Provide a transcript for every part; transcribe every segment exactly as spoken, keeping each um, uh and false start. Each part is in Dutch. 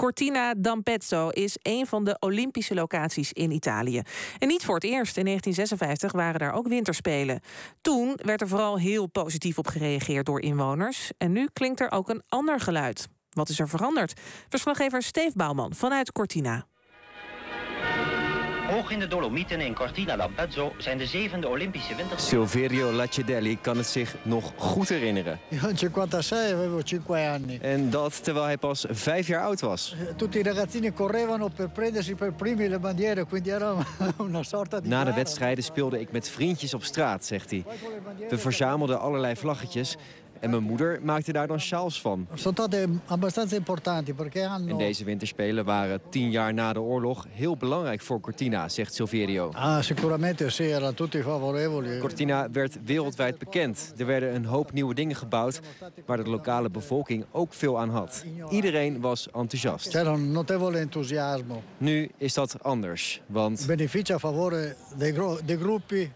Cortina d'Ampezzo is een van de Olympische locaties in Italië. En niet voor het eerst. In negentien zesenvijftig waren daar ook winterspelen. Toen werd er vooral heel positief op gereageerd door inwoners. En nu klinkt er ook een ander geluid. Wat is er veranderd? Verslaggever Steef Bouwman vanuit Cortina. Hoog in de Dolomieten in Cortina d'Ampezzo zijn de zevende Olympische winterspelen. Silverio Lacedelli kan het zich nog goed herinneren. Io in cinquantasei avevo cinque anni. En dat terwijl hij pas vijf jaar oud was. Tutti i ragazzini correvano per prendersi per primi le bandiere, quindi era una sorta di. Na de wedstrijden speelde ik met vriendjes op straat, zegt hij. We verzamelden allerlei vlaggetjes en mijn moeder maakte daar dan sjaals van. Sono state abbastanza importanti perché hanno. En deze winterspelen waren tien jaar na de oorlog heel belangrijk voor Cortina, zegt Silverio. Ah, sicuramente sì, erano tutti favorevoli. Cortina werd wereldwijd bekend. Er werden een hoop nieuwe dingen gebouwd waar de lokale bevolking ook veel aan had. Iedereen was enthousiast. C'era un notevole entusiasmo. Nu is dat anders, want Benefici a favore dei, gro- dei gruppi.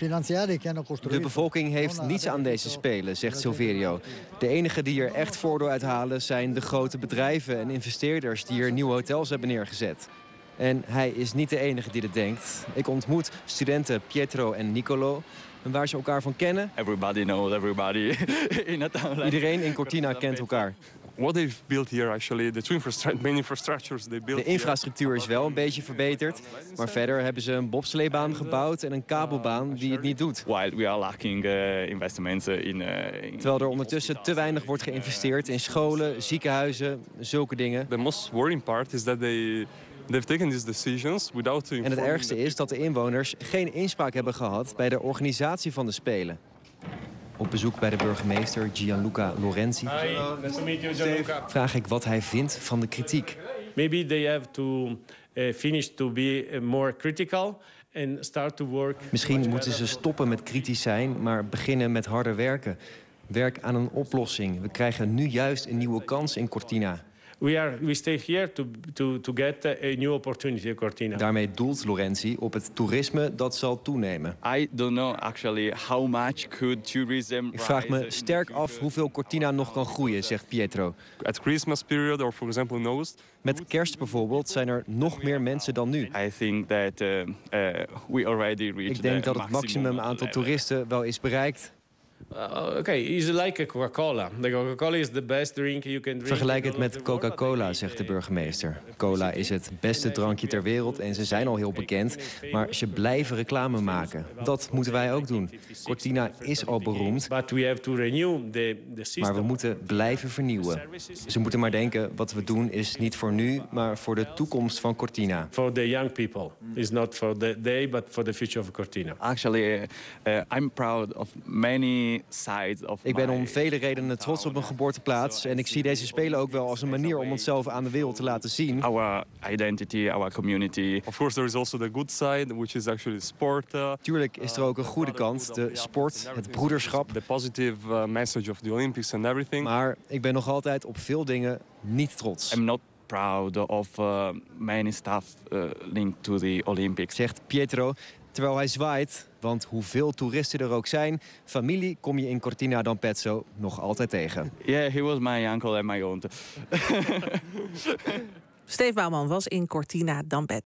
de bevolking heeft niets aan deze spelen, zegt Silverio. De enigen die er echt voordeel uit halen zijn de grote bedrijven en investeerders die er nieuwe hotels hebben neergezet. En hij is niet de enige die dit denkt. Ik ontmoet studenten Pietro en Nicolo. En waar ze elkaar van kennen? Everybody knows everybody in a town like Iedereen in Cortina kent elkaar. What they've built here actually, the two infrastructure, main infrastructures they built. De infrastructuur is wel een beetje verbeterd, maar verder hebben ze een bobsleebaan gebouwd en een kabelbaan die het niet doet. While we are lacking uh, investments in, uh, in. Terwijl er ondertussen te weinig wordt geïnvesteerd in scholen, ziekenhuizen, zulke dingen. The most worrying part is that they they've taken these decisions without. En het ergste is dat de inwoners geen inspraak hebben gehad bij de organisatie van de Spelen. Op bezoek bij de burgemeester Gianluca Lorenzi vraag ik wat hij vindt van de kritiek. Maybe they have to uh, finish to be more critical and start to work. Misschien moeten ze stoppen met kritisch zijn, maar beginnen met harder werken. Werk aan een oplossing. We krijgen nu juist een nieuwe kans in Cortina. We are we stay here to to to get a new opportunity in Cortina. Daarmee doelt Lorenzi op het toerisme dat zal toenemen. I don't know actually how much could tourism. Ik vraag me sterk af hoeveel Cortina nog kan groeien, zegt Pietro. At Christmas period or for example in August. Met kerst bijvoorbeeld zijn er nog meer mensen dan nu. I think that uh, uh, we already reached. Ik denk the dat het maximum aantal toeristen wel is bereikt. Uh, okay, it's like a Coca-Cola. The Coca-Cola is the best drink you can drink. Vergelijk het met Coca-Cola, zegt de burgemeester. Cola is het beste drankje ter wereld en ze zijn al heel bekend. Maar ze blijven reclame maken. Dat moeten wij ook doen. Cortina is al beroemd, But we have to renew the, the system. maar we moeten blijven vernieuwen. Ze moeten maar denken, wat we doen is niet voor nu, maar voor de toekomst van Cortina. For the young people. It's not for the day, but for the future of Cortina. Actually, uh, I'm proud of many. Ik ben om vele redenen trots op mijn geboorteplaats. En ik zie deze spelen ook wel als een manier om onszelf aan de wereld te laten zien. Our identity, our community. Of course there is also the good side, which is actually sport. Uh, Tuurlijk is er ook een goede kant, de sport, het broederschap. The positive uh, message of the Olympics and everything. Maar ik ben nog altijd op veel dingen niet trots. I'm not proud of uh, many stuff uh, linked to the Olympics. Zegt Pietro, terwijl hij zwaait. Want hoeveel toeristen er ook zijn, familie kom je in Cortina d'Ampezzo nog altijd tegen. Yeah, he was my uncle and my aunt. Steef Bouwman was in Cortina d'Ampezzo.